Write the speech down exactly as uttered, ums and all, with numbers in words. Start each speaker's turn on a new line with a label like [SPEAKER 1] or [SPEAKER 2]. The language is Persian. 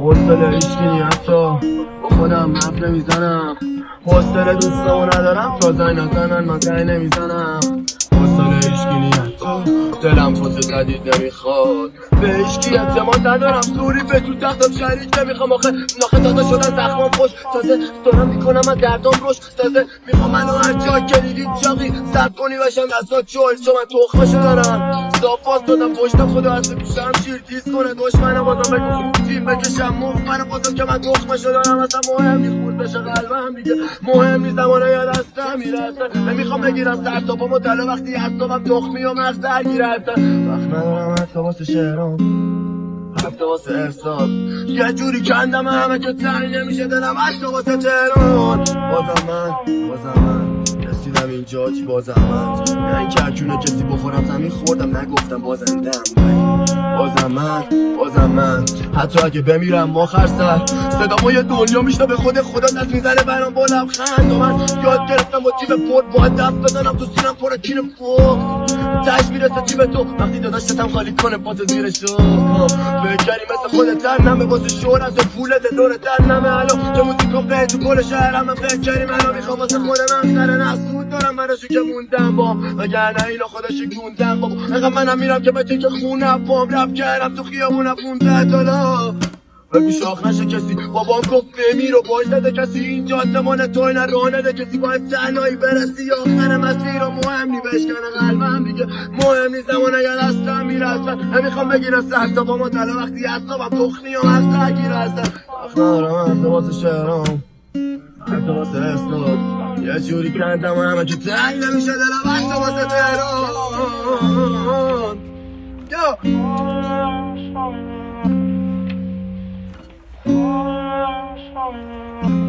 [SPEAKER 1] حوصله هیچکی حتی با خودم حرف نمیزنم، حوصله دوستامو ندارم تا زنگ نزنن من زنگ نمیزنم، حوصله هیچکی حتی دلم فوت جدید نمیخواد، به هیچکی اعتماد ندارم، سوری به تو تختم شریک نمیخوام، آخه ناخه تازه شدن زخمام خوش، تازه دارم میکنم از دردام روش، تازه میخوام منو هر جا کلیدی جاقی سرد کنی بشم دستات چول چون من تخمشو دارم، صافاز دادم پشتم خدا هسته پیشم شیر تیز کنه دشمنم بازم بگو خوب تیم بکشم موف منو بازم که من تخمشو دارم، اصلا مهم نی خورد بشه قلبم دیگه، مهم نی زمانه یا دستم میرسه، نمیخوام بگیرم سر تا پامو تله وقتی حسابم تخمی و مغز درگیره، اصلا وقت ندارم حتی واسه شعرام حتی واسه احساس، یه جوری کندم همه که تنگ نمیشه دلم حتی واسه تهران، بازم من بازم من رسیدم اینجا چی بازم من، نه این که هرچونه کسی بخورم زمین خوردم نگفتم بازندم، بازم من بازم من حتی اگه بمیرم آخر سر صدامو یه دنیا میشنه به خود خدا دست میزنه برام با لبخند، و من یاد گرفتم با جیب پر باید دست بزنم تو سینم پر کین فوق تش میرسه جیب تو وقتی داداشتم خالی کنه پات زیر شو، بکری مثل خودت در نمه واسه شهرت و پولت دور در نمه الان که موزیکم به تو کل شهرم من بکری منو میخوام واسه خود من سر نسود دارم منشو که موندم با وگرنه اینا خودشی گوندم بابا، انقدر منم میرم که بچه که خونم پام رب کردم تو خیابونم پونزده دلار بگو شاخ نشه کسی، بابام گفت بمیر و باش نده کسی، اینجا آسمان توی نه راه نده کسی، باید تنهایی برسی آخر مسیر و مهم نی بشکنه قلبم دیگه، مهم نی زمان اگر دستم میرسن، نمیخوام بگیرم سر تا پامو تله وقتی حسابم تخمی و مغز درگیره، اصلا وقت ندارم حتی واسه شعرام حتی واسه احساس، یه جوری کندم همه که تنگ نمیشه دلم حتی واسه تهران. Yo!